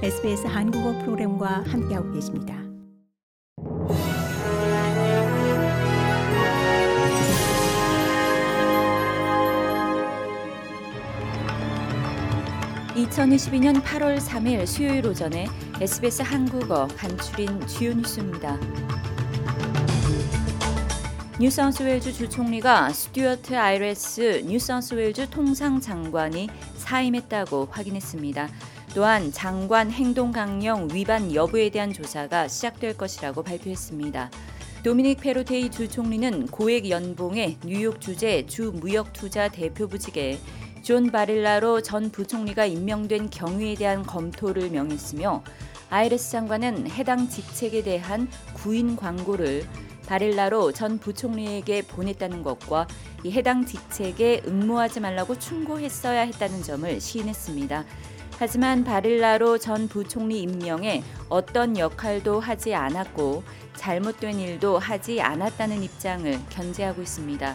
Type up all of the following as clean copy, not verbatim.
SBS 한국어 프로그램과 함께하고 계십니다. (2022년 8월 3일) 수요일 오전에 SBS 한국어 간추린 주요 뉴스입니다. 뉴사우스웨일즈 주 총리가 스튜어트 아이레스 뉴사우스웨일즈 통상장관이 사임했다고 확인했습니다. 또한 장관 행동 강령 위반 여부에 대한 조사가 시작될 것이라고 발표했습니다. 도미닉 페로테이 주 총리는 고액 연봉의 뉴욕 주재 주 무역투자 대표부직에 존 바릴라로 전 부총리가 임명된 경위에 대한 검토를 명했으며 아이레스 장관은 해당 직책에 대한 구인 광고를 바릴라로 전 부총리에게 보냈다는 것과 이 해당 직책에 응모하지 말라고 충고했어야 했다는 점을 시인했습니다. 하지만 바릴라로 전 부총리 임명에 어떤 역할도 하지 않았고 잘못된 일도 하지 않았다는 입장을 견지하고 있습니다.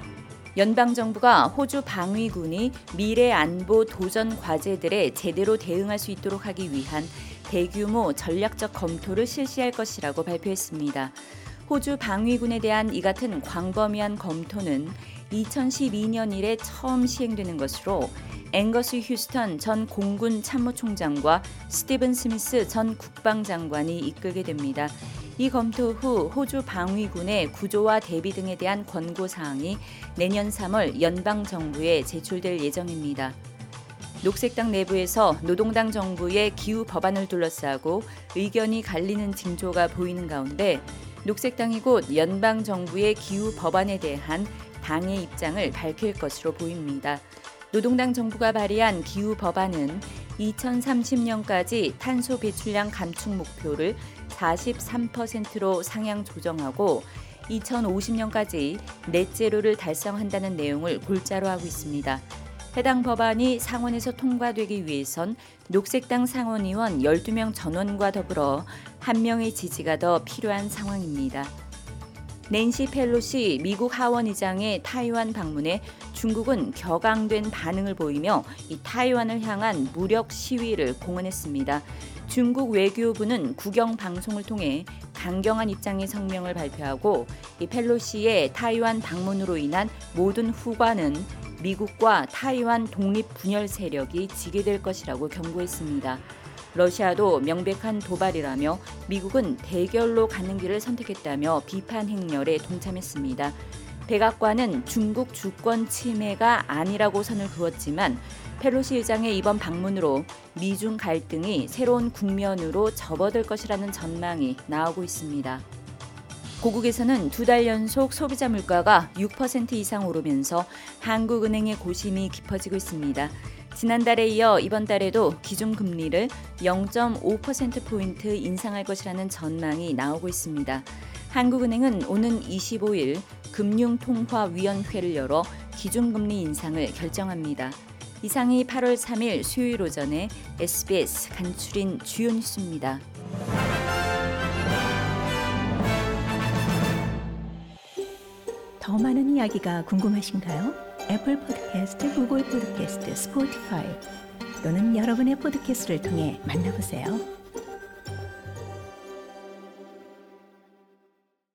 연방정부가 호주 방위군이 미래 안보 도전 과제들에 제대로 대응할 수 있도록 하기 위한 대규모 전략적 검토를 실시할 것이라고 발표했습니다. 호주 방위군에 대한 이 같은 광범위한 검토는 2012년 이래 처음 시행되는 것으로 앵거스 휴스턴 전 공군 참모총장과 스티븐 스미스 전 국방장관이 이끌게 됩니다. 이 검토 후 호주 방위군의 구조와 대비 등에 대한 권고사항이 내년 3월 연방정부에 제출될 예정입니다. 녹색당 내부에서 노동당 정부의 기후 법안을 둘러싸고 의견이 갈리는 징조가 보이는 가운데 녹색당이 곧 연방정부의 기후 법안에 대한 당의 입장을 밝힐 것으로 보입니다. 노동당 정부가 발의한 기후 법안은 2030년까지 탄소 배출량 감축 목표를 43%로 상향 조정하고 2050년까지 넷제로를 달성한다는 내용을 골자로 하고 있습니다. 해당 법안이 상원에서 통과되기 위해선 녹색당 상원의원 12명 전원과 더불어 1명의 지지가 더 필요한 상황입니다. 낸시 펠로시 미국 하원의장의 타이완 방문에 중국은 격앙된 반응을 보이며 이 타이완을 향한 무력 시위를 공언했습니다. 중국 외교부는 국영 방송을 통해 강경한 입장의 성명을 발표하고 이 펠로시의 타이완 방문으로 인한 모든 후과는 미국과 타이완 독립 분열 세력이 지게 될 것이라고 경고했습니다. 러시아도 명백한 도발이라며 미국은 대결로 가는 길을 선택했다며 비판 행렬에 동참했습니다. 백악관은 중국 주권 침해가 아니라고 선을 그었지만 펠로시 의장의 이번 방문으로 미중 갈등이 새로운 국면으로 접어들 것이라는 전망이 나오고 있습니다. 고국에서는 2달 연속 소비자 물가가 6% 이상 오르면서 한국은행의 고심이 깊어지고 있습니다. 지난달에 이어 이번 달에도 기준금리를 0.5%포인트 인상할 것이라는 전망이 나오고 있습니다. 한국은행은 오는 25일 금융통화위원회를 열어 기준금리 인상을 결정합니다. 이상이 8월 3일 수요일 오전에 SBS 간추린 주요 뉴스입니다. 더 많은 이야기가 궁금하신가요? 애플 팟캐스트, 구글 팟캐스트, 스포티파이 또는 여러분의 팟캐스트를 통해 만나보세요.